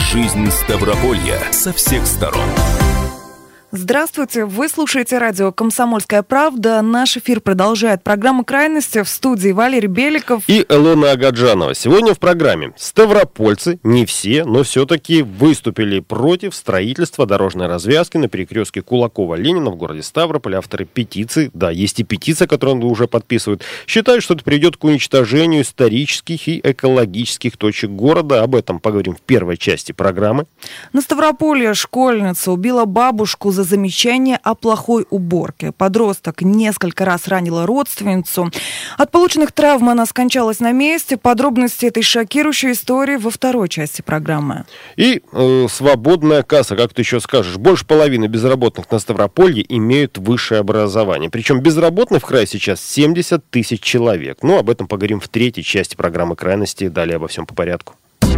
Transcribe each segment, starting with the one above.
Жизнь Ставрополья со всех сторон. Здравствуйте, вы слушаете радио «Комсомольская правда». Наш эфир продолжает программа «Крайности», в студии Валерий Беликов и Элона Агаджанова. Сегодня в программе ставропольцы, не все, но все-таки выступили против строительства дорожной развязки на перекрестке Кулакова-Ленина в городе Ставрополь. Авторы петиции, да, есть и петиция, которую уже подписывают, считают, что это приведет к уничтожению исторических и экологических точек города. Об этом поговорим в первой части программы. На Ставрополье школьница убила бабушку за замечание о плохой уборке. Подросток несколько раз ранила родственницу. От полученных травм она скончалась на месте. Подробности этой шокирующей истории во второй части программы. И свободная касса, как ты еще скажешь. Больше половины безработных на Ставрополье имеют высшее образование. Причем безработных в крае сейчас 70 тысяч человек. Ну, об этом поговорим в третьей части программы «Крайности». Далее обо всем по порядку.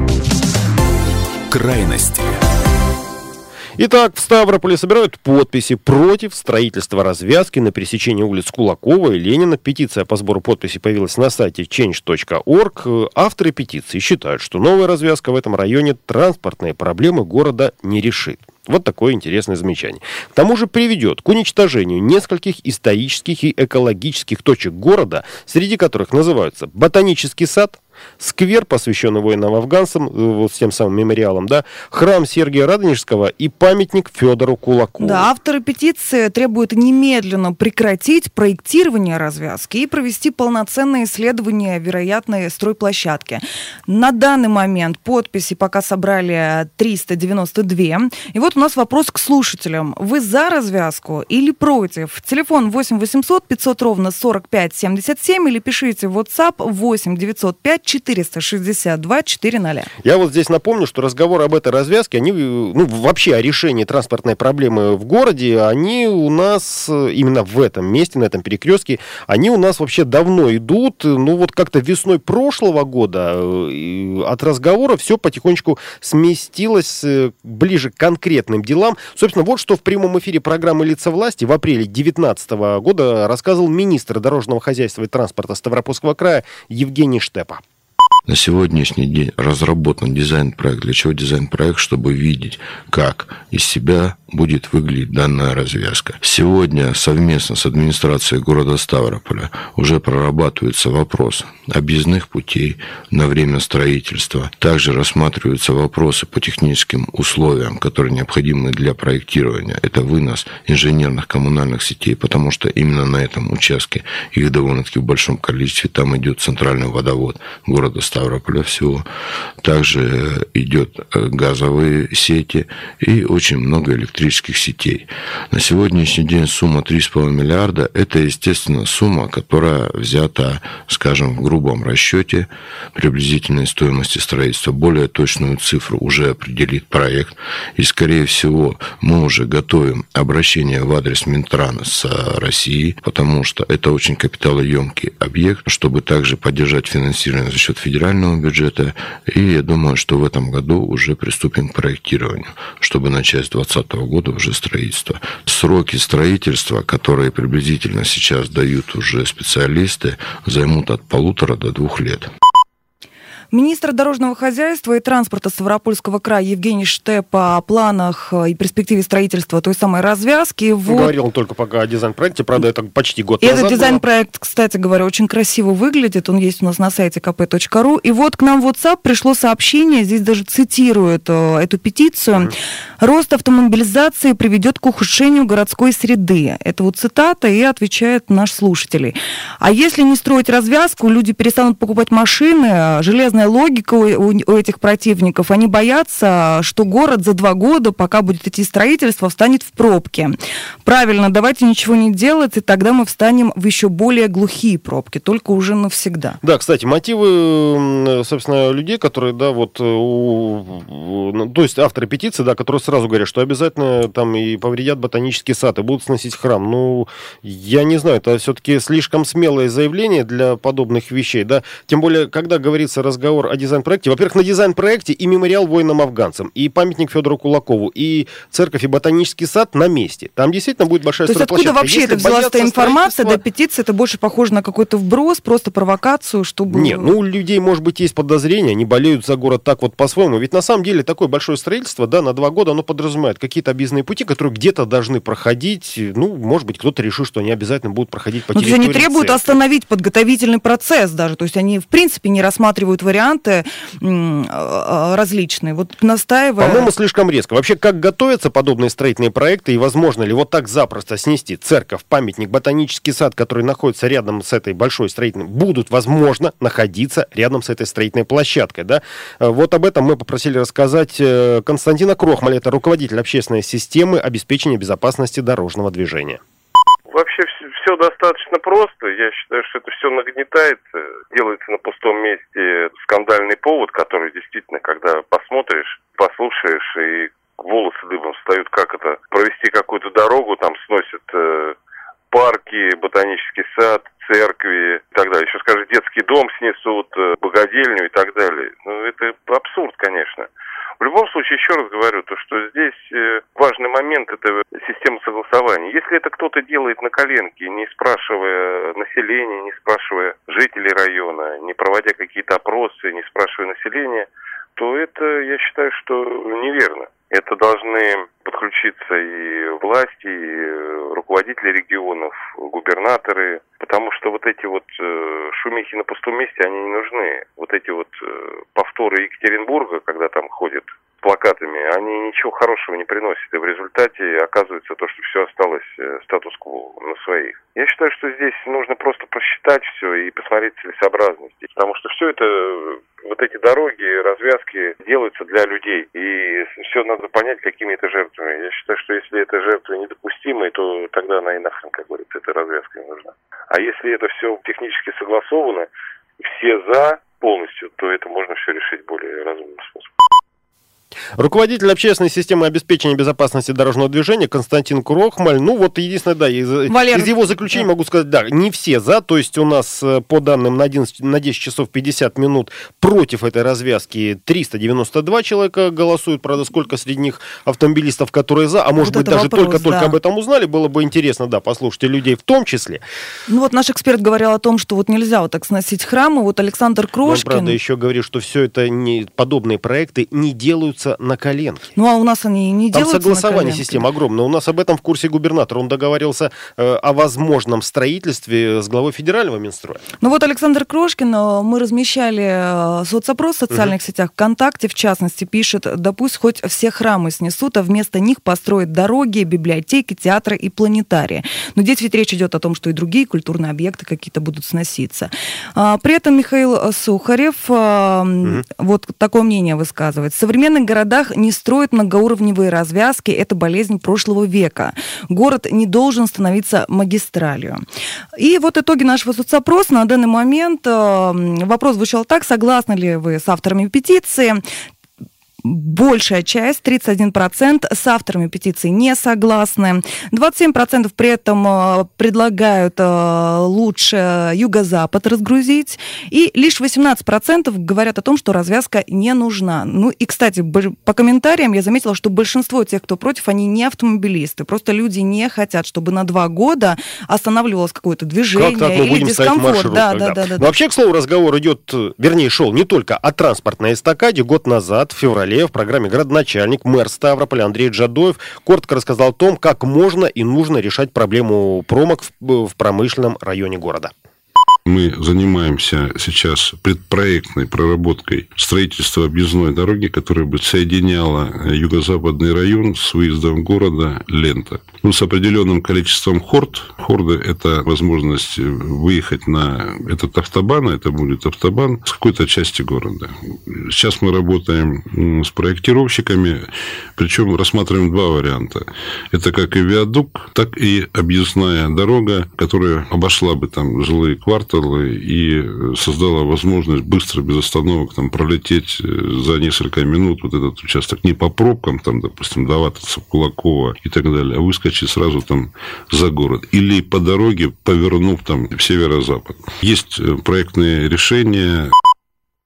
Крайности. Итак, в Ставрополе собирают подписи против строительства развязки на пересечении улиц Кулакова и Ленина. Петиция по сбору подписей появилась на сайте change.org. Авторы петиции считают, что новая развязка в этом районе транспортные проблемы города не решит. Вот такое интересное замечание. К тому же приведет к уничтожению нескольких исторических и экологических точек города, среди которых называются Ботанический сад, сквер, посвященный воинам-афганцам, вот с тем самым мемориалом, да, храм Сергия Радонежского и памятник Федору Кулакову. Да, авторы петиции требуют немедленно прекратить проектирование развязки и провести полноценное исследование вероятной стройплощадки. На данный момент подписи пока собрали 392. И вот у нас вопрос к слушателям. Вы за развязку или против? Телефон 8 800 500 ровно 45 77 или пишите в WhatsApp 8 905 462 400. Я вот здесь напомню, что разговоры об этой развязке, они, вообще о решении транспортной проблемы в городе, они у нас именно в этом месте, на этом перекрестке, они у нас вообще давно идут. Ну вот как-то весной прошлого года от разговора все потихонечку сместилось ближе к конкретным делам. Собственно, вот что в прямом эфире программы «Лица власти» в апреле 2019 года рассказывал министр дорожного хозяйства и транспорта Ставропольского края Евгений Штепа. На сегодняшний день разработан дизайн-проект. Для чего дизайн-проект? Чтобы видеть, как из себя будет выглядеть данная развязка. Сегодня совместно с администрацией города Ставрополя уже прорабатывается вопрос объездных путей на время строительства. Также рассматриваются вопросы по техническим условиям, которые необходимы для проектирования. Это вынос инженерных коммунальных сетей, потому что именно на этом участке их довольно-таки в большом количестве. Там идет центральный водовод города Ставрополя всего. Также идет газовые сети и очень много электрических сетей. На сегодняшний день сумма 3,5 миллиарда – это, естественно, сумма, которая взята, скажем, в грубом расчете приблизительной стоимости строительства. Более точную цифру уже определит проект. И, скорее всего, мы уже готовим обращение в адрес Минтрана с Россией, потому что это очень капиталоемкий объект, чтобы также поддержать финансирование за счет федерального бюджета. И я думаю, что в этом году уже приступим к проектированию, чтобы начать с 2020 года уже строительство. Сроки строительства, которые приблизительно сейчас дают уже специалисты, займут от 1,5 до 2 лет. Министр дорожного хозяйства и транспорта Ставропольского края Евгений Штепа о планах и перспективе строительства той самой развязки. Говорил он только пока о дизайн-проекте, правда, это почти год назад. Этот дизайн-проект, кстати говоря, очень красиво выглядит. Он есть у нас на сайте kp.ru. И вот к нам в WhatsApp пришло сообщение, здесь даже цитируют эту петицию. «Рост автомобилизации приведет к ухудшению городской среды». Это вот цитата, и отвечает наш слушатель. А если не строить развязку, люди перестанут покупать машины, железная логика у этих противников. Они боятся, что город за 2 года, пока будет идти строительство, встанет в пробки. Правильно, давайте ничего не делать, и тогда мы встанем в еще более глухие пробки, только уже навсегда. Да, кстати, мотивы, собственно, людей, которые, да, вот, то есть авторы петиции, да, которые сразу говорят, что обязательно там и повредят ботанический сад, и будут сносить храм. Ну, я не знаю, это все-таки слишком смелое заявление для подобных вещей, да, тем более, когда говорится разговор разговор о дизайн-проекте. Во-первых, на дизайн-проекте и мемориал воинам-афганцам, и памятник Федору Кулакову, и церковь, и ботанический сад на месте. Там действительно будет большая стройплощадка. То есть откуда вообще это взялась эта информация, до петиции? Это больше похоже на какой-то вброс, просто провокацию, чтобы... Нет, у людей, может быть, есть подозрения, они болеют за город так вот по-своему. Ведь на самом деле такое большое строительство, да, на 2 года, оно подразумевает какие-то объездные пути, которые где-то должны проходить. Может быть, кто-то решил, что они обязательно будут проходить по территории. То есть они требуют остановить подготовительный процесс даже. То есть они, в принципе, не рассматривают варианты различные. Вот настаивая... По-моему, слишком резко. Вообще, как готовятся подобные строительные проекты, и возможно ли вот так запросто снести церковь, памятник, ботанический сад, который находится рядом с этой большой строительной, будут, возможно, находиться рядом с этой строительной площадкой, да? Вот об этом мы попросили рассказать Константина Крохмаля, это руководитель общественной системы обеспечения безопасности дорожного движения. Вообще все достаточно просто. Я считаю, что это все нагнетается, делается на пустом месте скандальный повод, который действительно, когда посмотришь, послушаешь, и волосы дыбом встают, как это, провести какую-то дорогу, там сносят парки, ботанический сад, церкви и так далее. Еще, скажи, детский дом снесут, богадельню и так далее. Это абсурд, конечно. В любом случае, еще раз говорю, то, что здесь важный момент – это система согласования. Если это кто-то делает на коленке, не спрашивая населения, не спрашивая жителей района, не проводя какие-то опросы, не спрашивая населения, то это, я считаю, что неверно. Это должны подключиться и власти, и руководители регионов, губернаторы, потому что вот эти вот шумихи на пустом месте, они не нужны. Вот эти вот повторы Екатеринбурга, когда там ходят с плакатами, они ничего хорошего не приносят. И в результате оказывается то, что все осталось статус-кво на своих. Я считаю, что здесь нужно просто просчитать все и посмотреть целесообразность. Потому что все это, вот эти дороги, развязки делаются для людей. И все надо понять, какими это жертвами. Я считаю, что если это жертвы недопустимые, то тогда она и нахрен, как говорится, эта развязка не нужна. А если это все технически согласовано, все за полностью, то это можно все решить более разумным способом. Руководитель общественной системы обеспечения безопасности дорожного движения Константин Крохмаль. Единственное, да, из его заключения могу сказать, да, не все за, то есть у нас по данным на 10 часов 50 минут против этой развязки 392 человека голосуют, правда, сколько среди них автомобилистов, которые за, а может быть даже только об этом узнали, было бы интересно, да, послушать и людей в том числе. Наш эксперт говорил о том, что нельзя так сносить храмы, Александр Крошкин... Он, правда, еще говорит, что все это, подобные проекты не делаются на коленке. А у нас они не делаются на коленке. Там согласование системы огромное. У нас об этом в курсе губернатор. Он договорился о возможном строительстве с главой федерального Минстроя. Александр Крошкин, мы размещали соцопрос в социальных сетях ВКонтакте, в частности, пишет, да пусть хоть все храмы снесут, а вместо них построят дороги, библиотеки, театры и планетарии. Но здесь ведь речь идет о том, что и другие культурные объекты какие-то будут сноситься. При этом Михаил Сухарев такое мнение высказывает. В современных городах не строят многоуровневые развязки, это болезнь прошлого века. Город не должен становиться магистралью. И итоги нашего соцопроса. На данный момент вопрос звучал так: согласны ли вы с авторами петиции? Большая часть, 31%, с авторами петиции не согласны. 27% при этом предлагают лучше юго-запад разгрузить. И лишь 18% говорят о том, что развязка не нужна. И, кстати, по комментариям я заметила, что большинство тех, кто против, они не автомобилисты. Просто люди не хотят, чтобы на 2 года останавливалось какое-то движение или дискомфорт. Да. Вообще, к слову, разговор идет, шел не только о транспортной эстакаде. Год назад, в феврале, в программе «Градоначальник» мэр Ставрополя Андрей Джадоев коротко рассказал о том, как можно и нужно решать проблему промок в промышленном районе города. Мы занимаемся сейчас предпроектной проработкой строительства объездной дороги, которая бы соединяла юго-западный район с выездом города Лента. С определенным количеством хорд. Хорды – это возможность выехать на этот автобан, а это будет автобан с какой-то части города. Сейчас мы работаем с проектировщиками, причем рассматриваем 2 варианта. Это как и виадук, так и объездная дорога, которая обошла бы там жилые кварталы и создала возможность быстро, без остановок, пролететь за несколько минут этот участок не по пробкам, допустим, до Ватовцев, Кулакова и так далее, а выскочить сразу за город. Или по дороге, повернув в северо-запад. Есть проектные решения.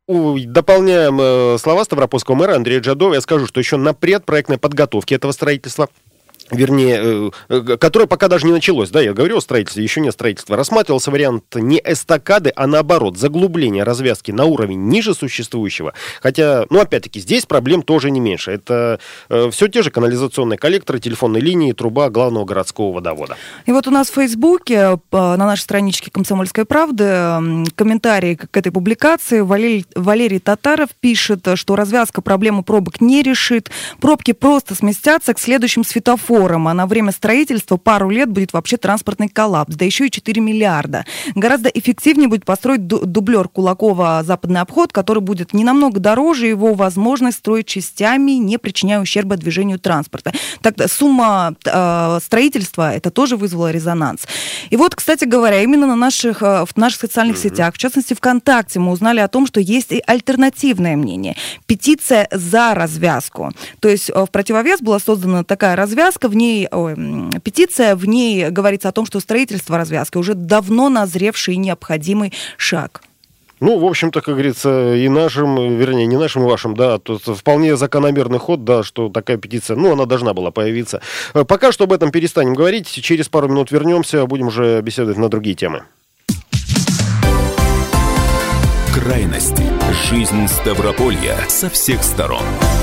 Дополняем слова ставропольского мэра Андрея Джадова. Я скажу, что еще на предпроектной подготовке этого строительства, вернее, которое пока даже не началось, да, я говорю о строительстве, еще нет строительства, рассматривался вариант не эстакады, а наоборот, заглубления развязки на уровень ниже существующего. Хотя, опять-таки, здесь проблем тоже не меньше. Это все те же канализационные коллекторы, телефонные линии, труба главного городского водовода. И вот у нас в Фейсбуке, на нашей страничке «Комсомольской правды», комментарий к этой публикации. Валерий Татаров пишет, что развязка проблему пробок не решит. Пробки просто сместятся к следующим светофорам. А на время строительства пару лет будет вообще транспортный коллапс, да еще и 4 миллиарда. Гораздо эффективнее будет построить дублер Кулакова западный обход, который будет не намного дороже, его возможность строить частями, не причиняя ущерба движению транспорта. Тогда сумма строительства, это тоже вызвало резонанс. И вот, кстати говоря, именно в наших социальных сетях, в частности ВКонтакте, мы узнали о том, что есть и альтернативное мнение. Петиция за развязку. То есть в противовес была создана такая развязка, петиция, в ней говорится о том, что строительство развязки уже давно назревший и необходимый шаг. В общем-то, как говорится, и нашим, вернее, не нашим, и вашим, да, тут вполне закономерный ход, да, что такая петиция, она должна была появиться. Пока что об этом перестанем говорить, через пару минут вернемся, будем уже беседовать на другие темы. Крайности. Жизнь Ставрополья со всех сторон.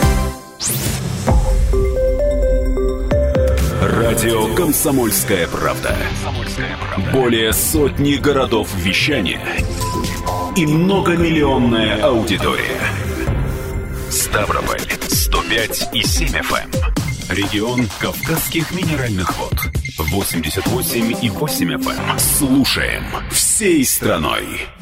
Радио «Комсомольская правда». Более сотни городов вещания и многомиллионная аудитория. Ставрополь 105,7 FM. Регион Кавказских минеральных вод 88,8 FM. Слушаем всей страной.